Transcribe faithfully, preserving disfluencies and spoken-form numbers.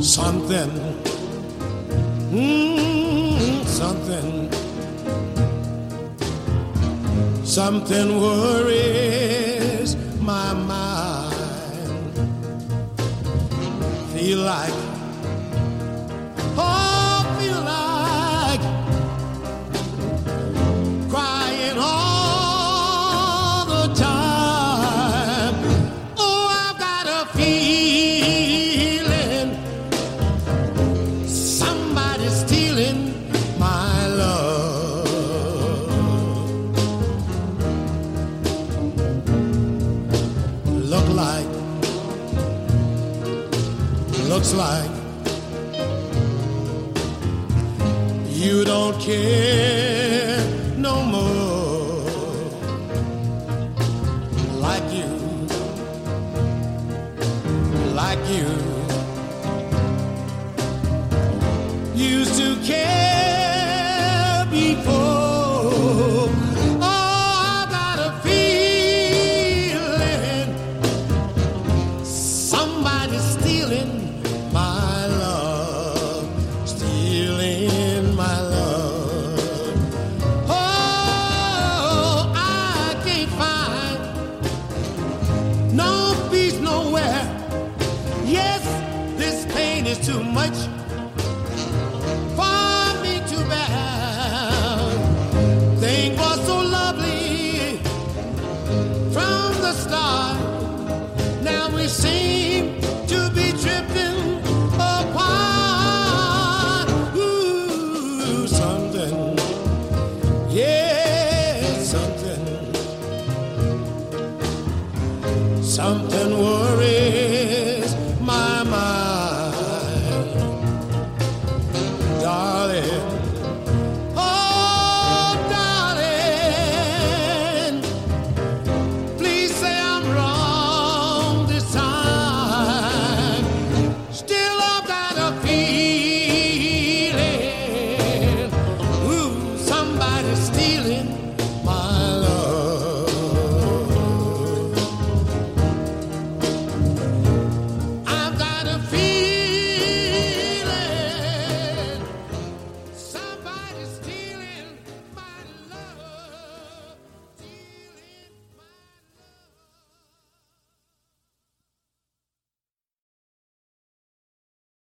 something, mm, something, something worries my mind. Feel like, oh, feel like crying all the time. Oh, I've got a feeling somebody's stealing my love. Look like, looks like you don't care no more, like you, like you used to care before. Oh, I got a feeling somebody's stealing my love, stealing my love. Oh, I can't find no peace nowhere. Yes, this pain is too much for me to bear. Things was so lovely from the start. Now we seem to be drifting apart. Ooh, something, yeah, something, something worries